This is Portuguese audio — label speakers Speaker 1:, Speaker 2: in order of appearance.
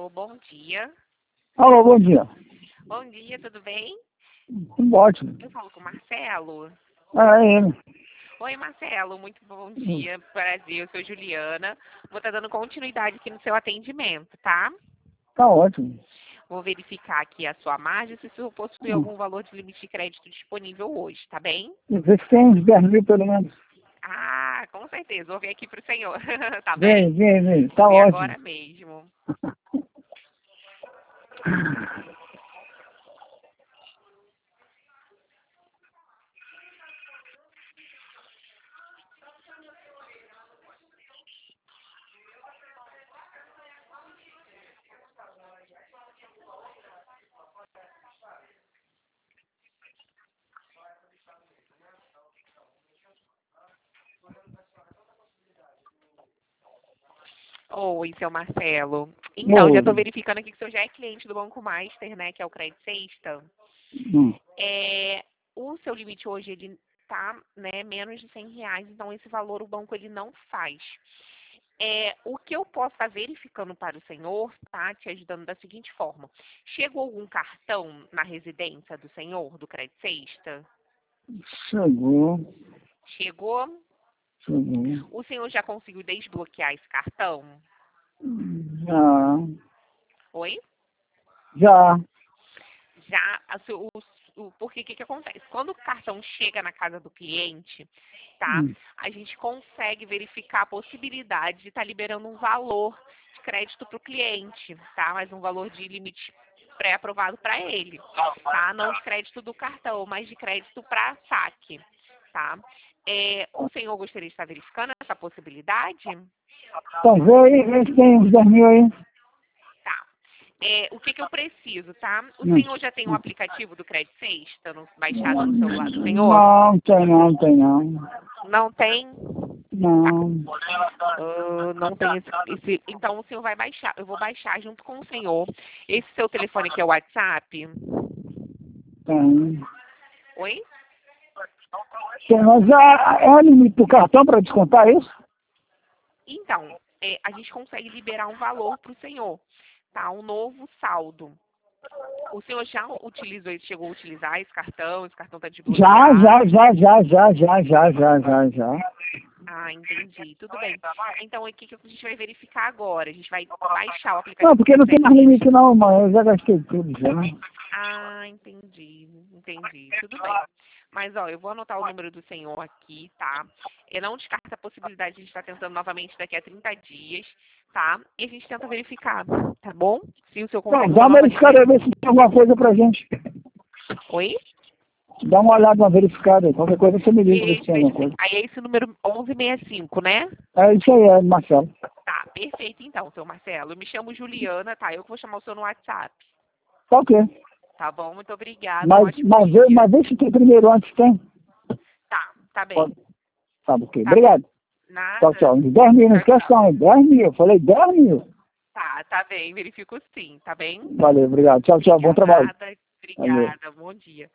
Speaker 1: Alô, bom dia.
Speaker 2: Alô, bom dia.
Speaker 1: Bom dia, tudo bem?
Speaker 2: Tudo ótimo.
Speaker 1: Eu falo com o Marcelo.
Speaker 2: É ele.
Speaker 1: Oi, Marcelo, muito bom dia. Prazer, eu sou Juliana. Vou estar dando continuidade aqui no seu atendimento, tá?
Speaker 2: Tá ótimo.
Speaker 1: Vou verificar aqui a sua margem, se o senhor possui algum valor de limite de crédito disponível hoje, tá bem?
Speaker 2: Vê se tem uns 10 mil pelo menos.
Speaker 1: Ah, com certeza. Vou vir aqui pro senhor, tá
Speaker 2: Vem,
Speaker 1: bem?
Speaker 2: vem, vem. Tá
Speaker 1: Vou ver
Speaker 2: ótimo.
Speaker 1: agora mesmo. Oi, seu Marcelo. Então, já estou
Speaker 2: Oi.
Speaker 1: verificando aqui que o senhor já é cliente do Banco Master, né? Que é o Crédito Sexta.
Speaker 2: Hum.
Speaker 1: O seu limite hoje, ele tá, né, menos de R$ 100, então esse valor o banco ele não faz. O que eu posso estar verificando para o senhor, tá, te ajudando da seguinte forma. Chegou algum cartão na residência do senhor, do Crédito Sexta?
Speaker 2: Chegou.
Speaker 1: Chegou?
Speaker 2: Chegou.
Speaker 1: O senhor já conseguiu desbloquear esse cartão?
Speaker 2: Já.
Speaker 1: Oi?
Speaker 2: Já.
Speaker 1: Já, porque o que acontece? Quando o cartão chega na casa do cliente, tá? A gente consegue verificar a possibilidade de estar liberando um valor de crédito para o cliente, tá? Mas um valor de limite pré-aprovado para ele, tá? Não de crédito do cartão, mas de crédito para saque, tá? O senhor gostaria de estar verificando essa possibilidade?
Speaker 2: Então vê se tem uns 10 mil aí.
Speaker 1: Tá. O que eu preciso, tá? O
Speaker 2: Hum.
Speaker 1: senhor já tem um aplicativo do Crédito Sexta baixado no celular do senhor?
Speaker 2: Não, tem não, tem não.
Speaker 1: Não tem?
Speaker 2: Não.
Speaker 1: Não tem Então o senhor vai baixar. Eu vou baixar junto com o senhor. Esse seu telefone aqui é o WhatsApp?
Speaker 2: Tem.
Speaker 1: Oi?
Speaker 2: Tem, mas é o limite do cartão para descontar isso?
Speaker 1: Então, a gente consegue liberar um valor para o senhor, tá? Um novo saldo. O senhor já utilizou, chegou a utilizar esse cartão? Esse cartão está desbloqueado?
Speaker 2: Já.
Speaker 1: Ah, entendi. Tudo bem. Então, o que a gente vai verificar agora? A gente vai baixar o
Speaker 2: Não,
Speaker 1: aplicativo.
Speaker 2: porque não tem mais limite não, mano. Eu já gastei tudo já.
Speaker 1: Ah, entendi. Tudo bem. Mas, ó, eu vou anotar o número do senhor aqui, tá? Eu não descarto a possibilidade de a gente estar tentando novamente daqui a 30 dias, tá? E a gente tenta verificar, tá bom? Se o senhor
Speaker 2: Então,
Speaker 1: consegue
Speaker 2: dá
Speaker 1: usar
Speaker 2: uma verificada aí,
Speaker 1: novamente.
Speaker 2: ver se tem alguma coisa pra gente.
Speaker 1: Oi?
Speaker 2: Dá uma olhada, uma verificada aí. Qualquer coisa você me liga, ver se tem alguma coisa.
Speaker 1: Aí é esse número 1165, né?
Speaker 2: É isso aí, é, Marcelo.
Speaker 1: Tá, perfeito então, seu Marcelo. Eu me chamo Juliana, tá? Eu que vou chamar o senhor no WhatsApp.
Speaker 2: Tá ok.
Speaker 1: Tá bom? Muito obrigada. Um
Speaker 2: Mas,
Speaker 1: ótimo
Speaker 2: mas, vê,
Speaker 1: dia.
Speaker 2: mas vê se tem primeiro antes, tem.
Speaker 1: Tá bem.
Speaker 2: Pode. Tá ok.
Speaker 1: Tá bem.
Speaker 2: Obrigado.
Speaker 1: Nada.
Speaker 2: Tchau. 10 mil, não
Speaker 1: Tchau,
Speaker 2: esquece
Speaker 1: tchau.
Speaker 2: não. 10 mil. Eu falei 10 mil.
Speaker 1: Tá bem. Verifico sim, tá bem?
Speaker 2: Valeu, obrigado. Tchau. Bom trabalho.
Speaker 1: Obrigada.
Speaker 2: Valeu.
Speaker 1: Obrigada. Bom dia.